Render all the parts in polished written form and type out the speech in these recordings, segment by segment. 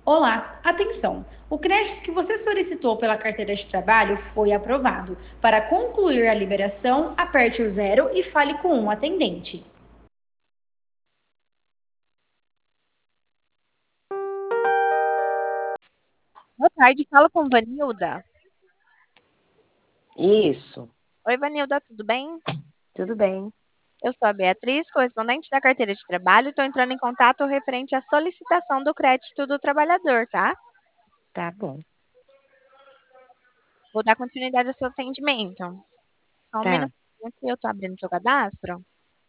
Olá, atenção! O crédito que você solicitou pela carteira de trabalho foi aprovado. Para concluir a liberação, aperte o zero e fale com um atendente. Boa tarde, fala com Vanilda. Isso, Oi, Vanilda, tudo bem? tudo bem. Eu sou a Beatriz, correspondente da carteira de trabalho, e estou entrando em contato referente à solicitação do crédito do trabalhador, tá? Tá bom. Vou dar continuidade ao seu atendimento. Só um Tá, minutinho que eu estou abrindo o seu cadastro.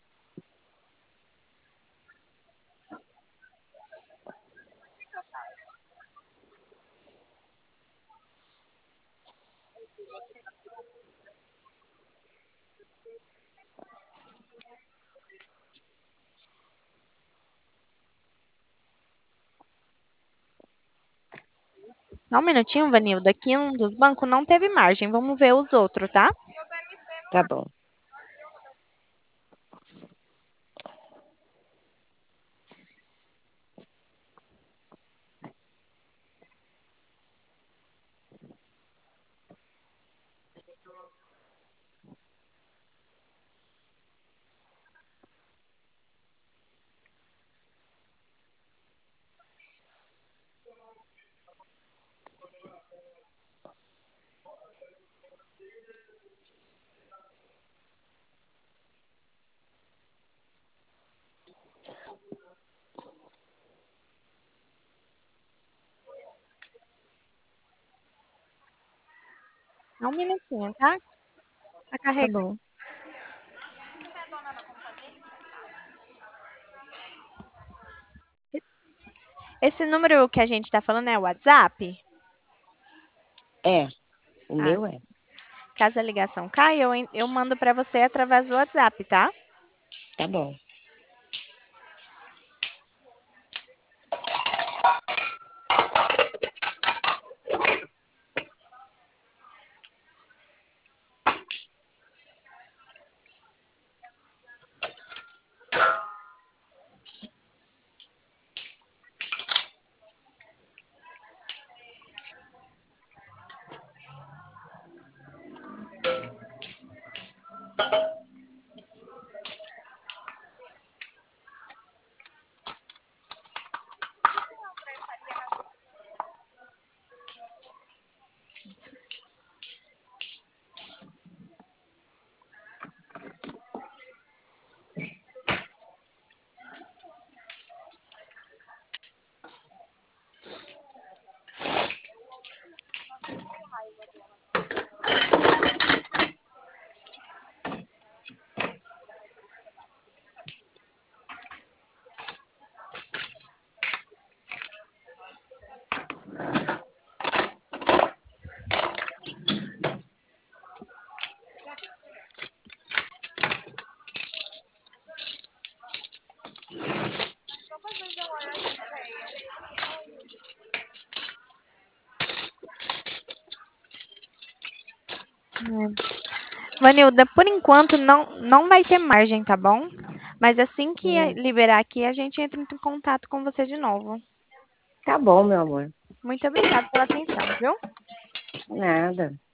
Só um minutinho, Vanilda. Aqui um dos bancos não teve margem. Vamos ver os outros, tá? tá bom. Só um minutinho, tá? Tá Tá carregando. bom. Esse número que a gente está falando é o WhatsApp? É, o Ah, meu é. caso a ligação caia, eu mando para você através do WhatsApp, tá? Tá bom. Vanilda, por enquanto não vai ter margem, tá bom? Mas assim que Hum, liberar aqui, a gente entra em contato com você de novo. Tá bom, meu amor. Muito obrigada pela atenção, viu? Nada.